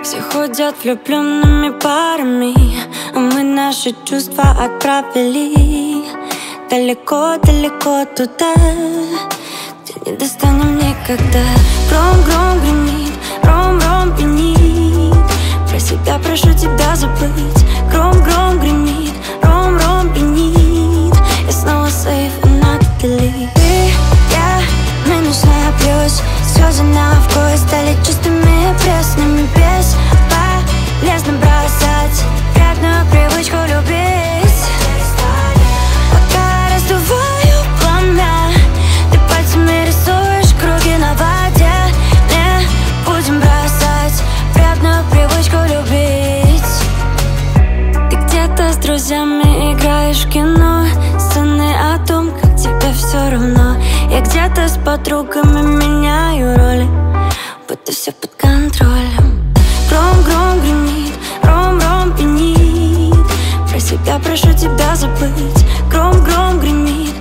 Все ходят влюбленными парами, а мы наши чувства отправили далеко-далеко туда, где не достанем никогда. Гром-гром гремит, ром-ром пьянит. Про себя прошу тебя забыть. Гром-гром гремит, ром-ром пьянит. Я снова сейф и надали. Ты, я, мы нужны плюс. Слезы на вкус стали чистыми, пресными. Бесполезно бросать вредную привычку любить. Пока раздуваю пламя, ты пальцами рисуешь круги на воде. Не будем бросать вредную привычку любить. Ты где-то с друзьями играешь в кино, сцены о том, как тебе все равно. Я где-то с подругами меняю роли, будто все под контролем. Гром-гром гремит, ром-ром пьянит. Про себя прошу тебя забыть. Гром-гром гремит,